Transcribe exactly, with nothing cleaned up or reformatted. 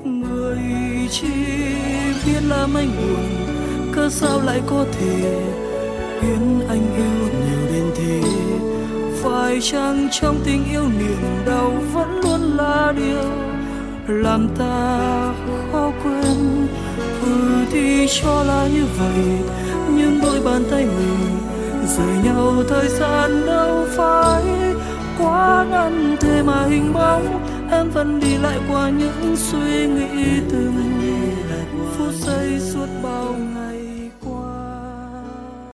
Người chỉ biết làm anh buồn, cớ sao lại có thể khiến anh yêu nhiều đến thế? Phải chăng trong tình yêu niềm đau vẫn luôn là điều làm ta khó quên? Ừ thì cho là như vậy, nhưng đôi bàn tay mình rời nhau thời gian đâu phải quá ngắn thế mà hình bóng em vẫn đi lại qua những suy nghĩ từng phút giây suốt bao ngày.